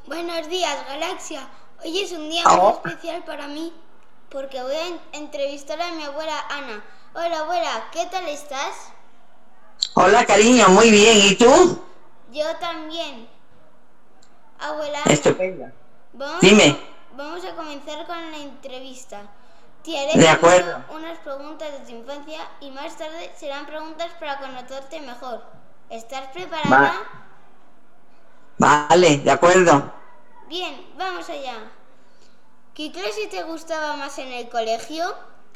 Buenos días, Galaxia. Hoy es un día muy Oh, especial para mí porque voy a entrevistar a mi abuela Ana. Hola, abuela, ¿qué tal estás? hola, cariño, muy bien. ¿Y tú? Yo también. Abuela Ana, Estupendo. vamos a, Dime, com- vamos a comenzar con la entrevista. Te haré de primero acuerdo. unas preguntas de tu infancia y más tarde serán preguntas para conocerte mejor. ¿Estás preparada? Va, vale, de acuerdo. Bien, vamos allá. ¿Qué clase te gustaba más en el colegio?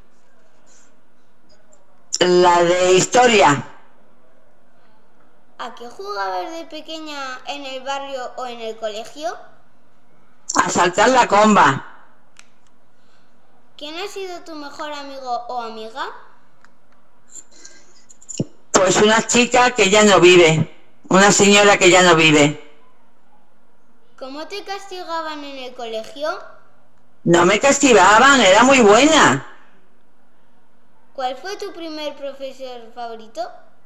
La de historia, ¿A qué jugabas de pequeña en el barrio o en el colegio? a saltar la comba. ¿Quién ha sido tu mejor amigo o amiga? Pues una chica que ya no vive, una señora que ya no vive. ¿Cómo te castigaban en el colegio? No me castigaban, era muy buena. ¿Cuál fue tu primer profesor favorito?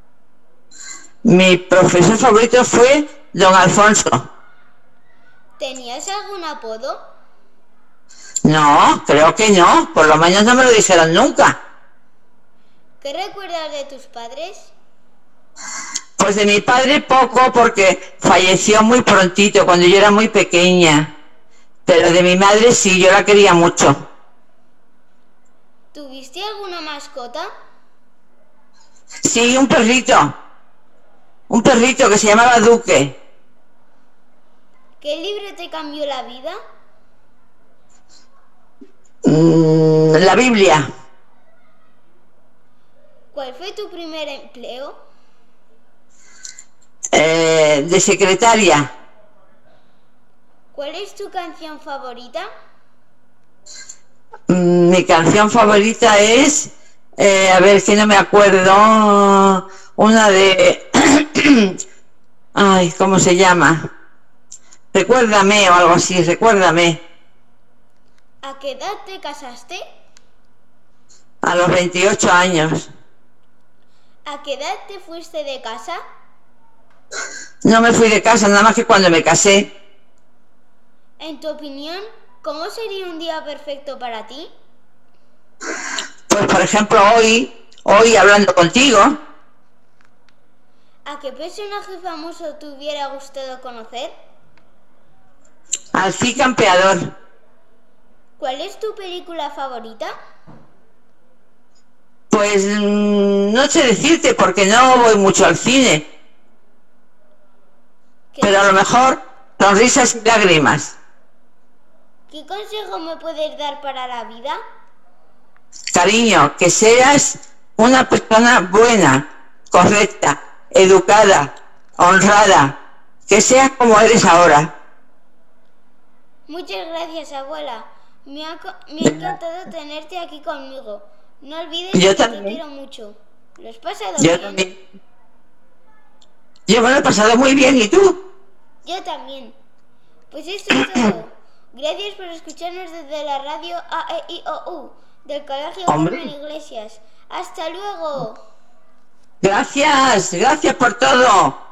Mi profesor favorito fue don Alfonso. ¿Tenías algún apodo? No, creo que no, por lo menos no me lo dijeron nunca. ¿Qué recuerdas de tus padres? Pues de mi padre poco porque falleció muy prontito, cuando yo era muy pequeña. Pero de mi madre sí, yo la quería mucho. ¿Tuviste alguna mascota? Sí, un perrito que se llamaba Duque. ¿Qué libro te cambió la vida? La Biblia, ¿Cuál fue tu primer empleo? de secretaria. ¿Cuál es tu canción favorita? Mi canción favorita es, a ver si no me acuerdo, una de, ay, ¿cómo se llama? Recuérdame o algo así, recuérdame. ¿A qué edad te casaste? A los 28 años. ¿A qué edad te fuiste de casa? No me fui de casa nada más que cuando me casé. En tu opinión, ¿cómo sería un día perfecto para ti? Pues por ejemplo hoy hablando contigo, ¿A qué personaje famoso te hubiera gustado conocer? al sí campeador. ¿Cuál es tu película favorita? Pues no sé decirte porque no voy mucho al cine, ¿Qué, pero a lo con- mejor sonrisas y lágrimas. ¿Qué consejo me puedes dar para la vida? Cariño, que seas una persona buena, correcta, educada, honrada, que seas como eres ahora. Muchas gracias, abuela. Me ha encantado tenerte aquí conmigo. No olvides Yo que te también, quiero mucho. ¿Lo has pasado yo bien? también. Yo me lo he pasado muy bien, ¿y tú? Yo también. Pues esto es todo. Gracias por escucharnos desde la radio AEIOU del Colegio Carmen Hombre, Iglesias. ¡Hasta luego! gracias por todo.